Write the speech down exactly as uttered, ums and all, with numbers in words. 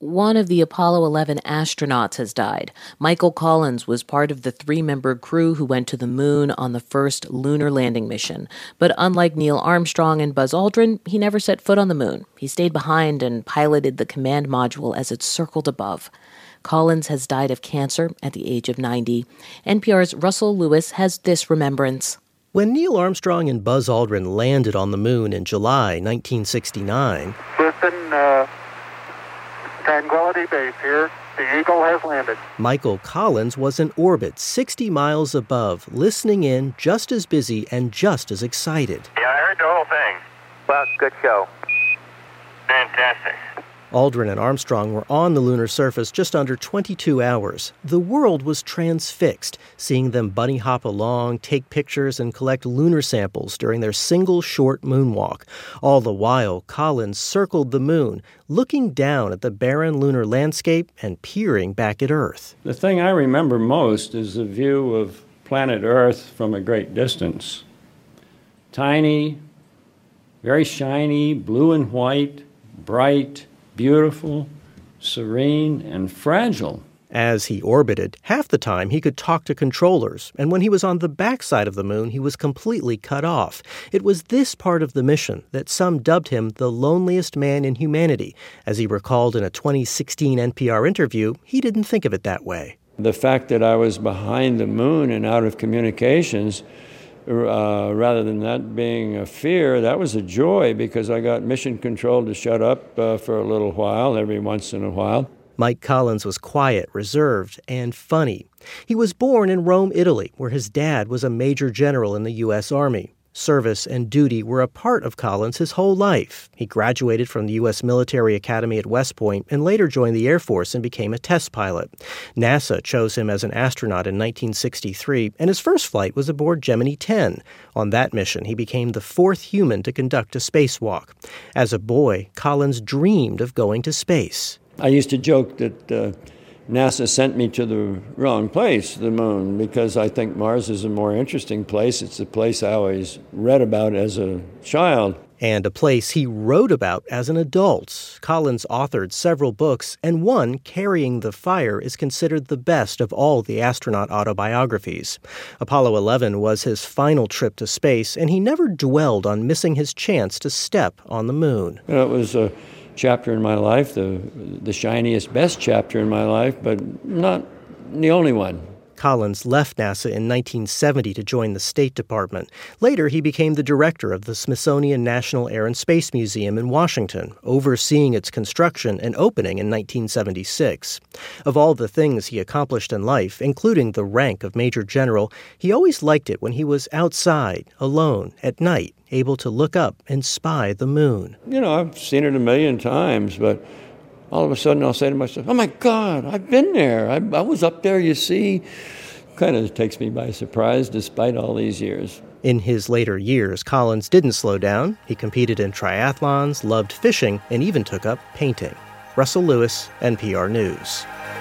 One of the Apollo eleven astronauts has died. Michael Collins was part of the three-member crew who went to the moon on the first lunar landing mission. But unlike Neil Armstrong and Buzz Aldrin, he never set foot on the moon. He stayed behind and piloted the command module as it circled above. Collins has died of cancer at the age of ninety. N P R's Russell Lewis has this remembrance. When Neil Armstrong and Buzz Aldrin landed on the moon in July nineteen sixty-nine... Listen, uh... Tranquility Base here. The Eagle has landed. Michael Collins was in orbit sixty miles above, listening in, just as busy and just as excited. Yeah, I heard the whole thing. Well, good show. Fantastic. Aldrin and Armstrong were on the lunar surface just under twenty-two hours. The world was transfixed, seeing them bunny hop along, take pictures, and collect lunar samples during their single short moonwalk. All the while, Collins circled the moon, looking down at the barren lunar landscape and peering back at Earth. The thing I remember most is the view of planet Earth from a great distance. Tiny, very shiny, blue and white, bright, beautiful, serene, and fragile. As he orbited, half the time he could talk to controllers, and when he was on the backside of the moon, he was completely cut off. It was this part of the mission that some dubbed him the loneliest man in humanity. As he recalled in a twenty sixteen N P R interview, he didn't think of it that way. The fact that I was behind the moon and out of communications, Uh, rather than that being a fear, that was a joy because I got mission control to shut up uh, for a little while, every once in a while. Mike Collins was quiet, reserved, and funny. He was born in Rome, Italy, where his dad was a major general in the U S Army. Service and duty were a part of Collins his whole life. He graduated from the U S Military Academy at West Point and later joined the Air Force and became a test pilot. NASA chose him as an astronaut in nineteen sixty-three, and his first flight was aboard Gemini ten. On that mission, he became the fourth human to conduct a spacewalk. As a boy, Collins dreamed of going to space. I used to joke that uh, NASA sent me to the wrong place, the moon, because I think Mars is a more interesting place. It's a place I always read about as a child. And a place he wrote about as an adult. Collins authored several books, and one, Carrying the Fire, is considered the best of all the astronaut autobiographies. Apollo eleven was his final trip to space, and he never dwelled on missing his chance to step on the moon. You know, it was a chapter in my life, the the shiniest, best chapter in my life, but not the only one. Collins left NASA in nineteen seventy to join the State Department. Later, he became the director of the Smithsonian National Air and Space Museum in Washington, overseeing its construction and opening in nineteen seventy-six. Of all the things he accomplished in life, including the rank of Major General, he always liked it when he was outside, alone, at night, able to look up and spy the moon. You know, I've seen it a million times, but all of a sudden I'll say to myself, oh my God, I've been there. I, I was up there, you see. Kind of takes me by surprise despite all these years. In his later years, Collins didn't slow down. He competed in triathlons, loved fishing, and even took up painting. Russell Lewis, N P R News.